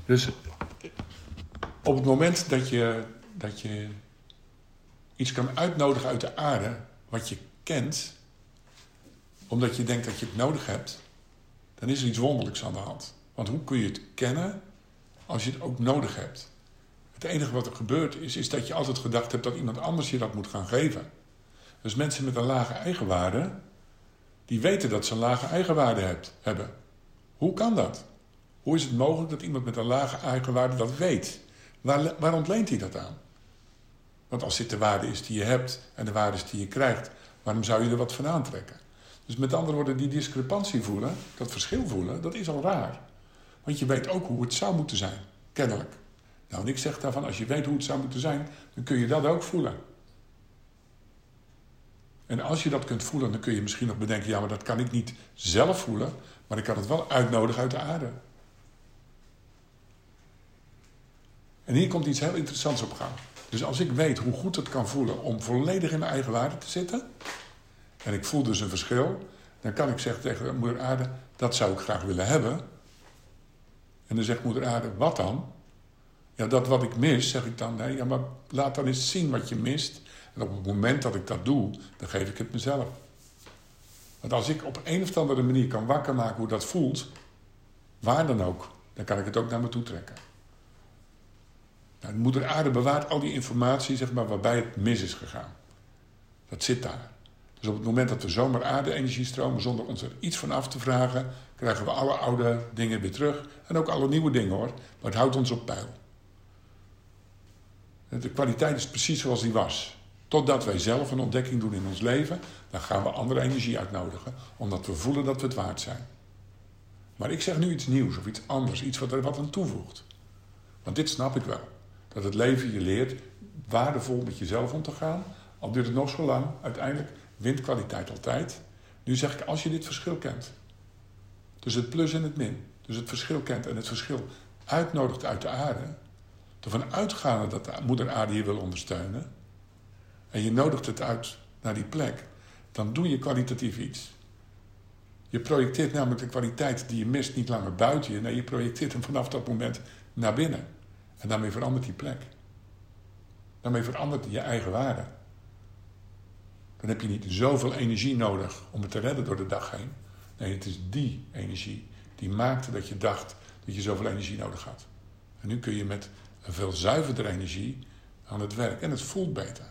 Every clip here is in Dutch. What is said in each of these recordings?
Dus op het moment dat je iets kan uitnodigen uit de aarde, wat je kent, omdat je denkt dat je het nodig hebt, dan is er iets wonderlijks aan de hand. Want hoe kun je het kennen als je het ook nodig hebt? Het enige wat er gebeurt is dat je altijd gedacht hebt dat iemand anders je dat moet gaan geven. Dus mensen met een lage eigenwaarde, die weten dat ze een lage eigenwaarde hebben. Hoe kan dat? Hoe is het mogelijk dat iemand met een lage eigenwaarde dat weet? Waar ontleent hij dat aan? Want als dit de waarde is die je hebt en de waarde is die je krijgt, waarom zou je er wat van aantrekken? Dus met andere woorden, die discrepantie voelen, dat verschil voelen, dat is al raar. Want je weet ook hoe het zou moeten zijn, kennelijk. Nou, en ik zeg daarvan, als je weet hoe het zou moeten zijn, dan kun je dat ook voelen. En als je dat kunt voelen, dan kun je misschien nog bedenken, ja, maar dat kan ik niet zelf voelen, maar ik kan het wel uitnodigen uit de aarde. En hier komt iets heel interessants op gang. Dus als ik weet hoe goed het kan voelen om volledig in mijn eigen waarde te zitten, en ik voel dus een verschil, dan kan ik zeggen tegen moeder aarde, dat zou ik graag willen hebben. En dan zegt moeder aarde, wat dan? Ja, dat wat ik mis, zeg ik dan, nee, ja, maar laat dan eens zien wat je mist. En op het moment dat ik dat doe, dan geef ik het mezelf. Want als ik op een of andere manier kan wakker maken hoe dat voelt, waar dan ook, dan kan ik het ook naar me toe trekken. Nou, moeder aarde bewaart al die informatie, zeg maar, waarbij het mis is gegaan. Dat zit daar. Dus op het moment dat we zomaar aarde-energie stromen zonder ons er iets van af te vragen, krijgen we alle oude dingen weer terug. En ook alle nieuwe dingen hoor, maar het houdt ons op peil. De kwaliteit is precies zoals die was. Totdat wij zelf een ontdekking doen in ons leven, dan gaan we andere energie uitnodigen, omdat we voelen dat we het waard zijn. Maar ik zeg nu iets nieuws of iets anders, iets wat er wat aan toevoegt. Want dit snap ik wel. Dat het leven je leert waardevol met jezelf om te gaan. Al duurt het nog zo lang, uiteindelijk wint kwaliteit altijd. Nu zeg ik, als je dit verschil kent. Dus het plus en het min. Dus het verschil kent en het verschil uitnodigt uit de aarde. Ervan uitgaande dat de moeder aarde je wil ondersteunen. En je nodigt het uit naar die plek. Dan doe je kwalitatief iets. Je projecteert namelijk de kwaliteit die je mist niet langer buiten je. Nee, je projecteert hem vanaf dat moment naar binnen. En daarmee verandert die plek. Daarmee verandert je eigen waarde. Dan heb je niet zoveel energie nodig om het te redden door de dag heen. Nee, het is die energie die maakte dat je dacht dat je zoveel energie nodig had. En nu kun je met een veel zuiverder energie aan het werk. En het voelt beter.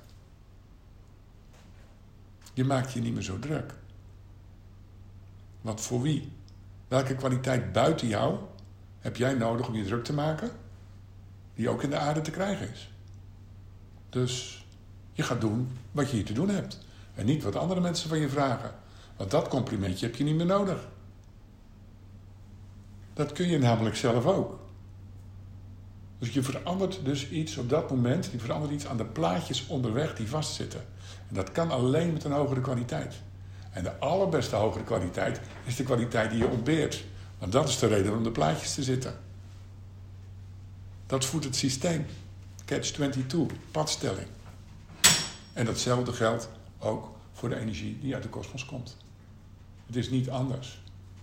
Je maakt je niet meer zo druk. Want voor wie? Welke kwaliteit buiten jou heb jij nodig om je druk te maken? Die ook in de aarde te krijgen is. Dus je gaat doen wat je hier te doen hebt. En niet wat andere mensen van je vragen. Want dat complimentje heb je niet meer nodig. Dat kun je namelijk zelf ook. Dus je verandert dus iets op dat moment. Je verandert iets aan de plaatjes onderweg die vastzitten. En dat kan alleen met een hogere kwaliteit. En de allerbeste hogere kwaliteit is de kwaliteit die je ontbeert. Want dat is de reden om de plaatjes te zitten. Dat voedt het systeem. Catch-22, padstelling. En datzelfde geldt ook voor de energie die uit de kosmos komt. Het is niet anders.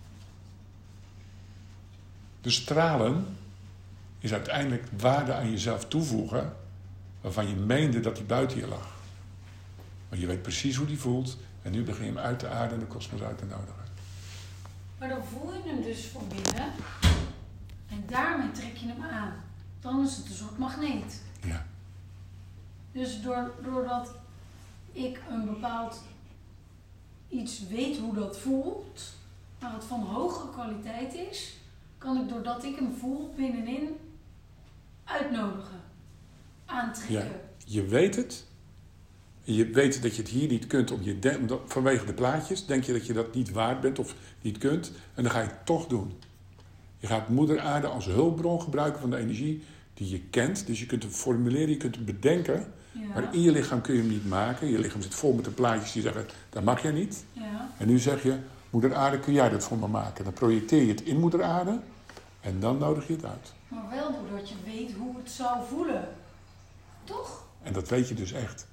Dus stralen is uiteindelijk waarde aan jezelf toevoegen waarvan je meende dat die buiten je lag. Maar je weet precies hoe die voelt en nu begin je hem uit de aarde en de kosmos uit te nodigen. Maar dan voel je hem dus van binnen en daarmee trek je hem aan. Dan is het een soort magneet. Ja. Dus doordat ik een bepaald iets weet hoe dat voelt, maar het van hogere kwaliteit is, kan ik doordat ik hem voel binnenin uitnodigen, aantrekken. Ja, je weet het. Je weet dat je het hier niet kunt vanwege de plaatjes. Denk je dat je dat niet waard bent of niet kunt. En dan ga je het toch doen. Je gaat moeder aarde als hulpbron gebruiken van de energie die je kent. Dus je kunt hem formuleren, je kunt hem bedenken. Ja. Maar in je lichaam kun je hem niet maken. Je lichaam zit vol met de plaatjes die zeggen, dat mag jij niet. Ja. En nu zeg je, moeder aarde, kun jij dat voor me maken? Dan projecteer je het in moeder aarde en dan nodig je het uit. Maar wel doordat je weet hoe het zou voelen. Toch? En dat weet je dus echt.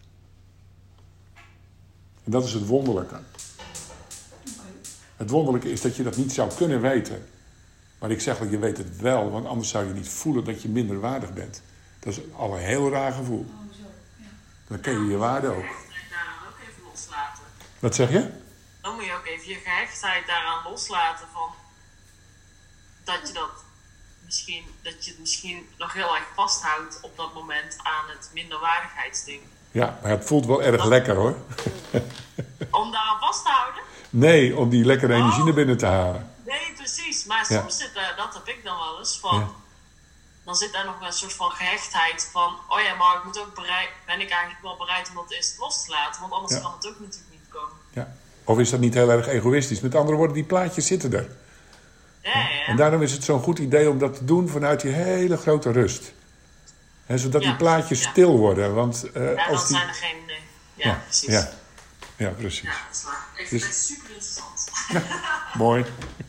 En dat is het wonderlijke. Okay. Het wonderlijke is dat je dat niet zou kunnen weten. Maar ik zeg dat je weet het wel, want anders zou je niet voelen dat je minder waardig bent. Dat is al een heel raar gevoel. Oh, zo. Ja. Dan ken je je waarde ook. Daaraan ook even loslaten. Wat zeg je? Dan moet je ook even je gehechtheid daaraan loslaten van dat je het misschien nog heel erg vasthoudt op dat moment aan het minderwaardigheidsding. Ja, maar het voelt wel erg lekker hoor. Om daaraan vast te houden? Nee, om die lekkere energie naar binnen te halen. Nee, precies. Maar Ja. soms zit daar, dat heb ik dan wel eens, van... Ja. Dan zit daar nog een soort van gehechtheid van... Oh ja, maar ik moet ook ben ik eigenlijk wel bereid om dat eerst los te laten? Want anders Ja. kan het ook natuurlijk niet komen. Ja. Of is dat niet heel erg egoïstisch? Met andere woorden, die plaatjes zitten er. Ja. En daarom is het zo'n goed idee om dat te doen vanuit die hele grote rust. Zodat die Ja, plaatjes ja. stil worden. Want Ja, dan als die... zijn er geen... Ja, precies. Ja. Ja, precies. Ja, dat is waar. Dus- Echt super interessant. Mooi.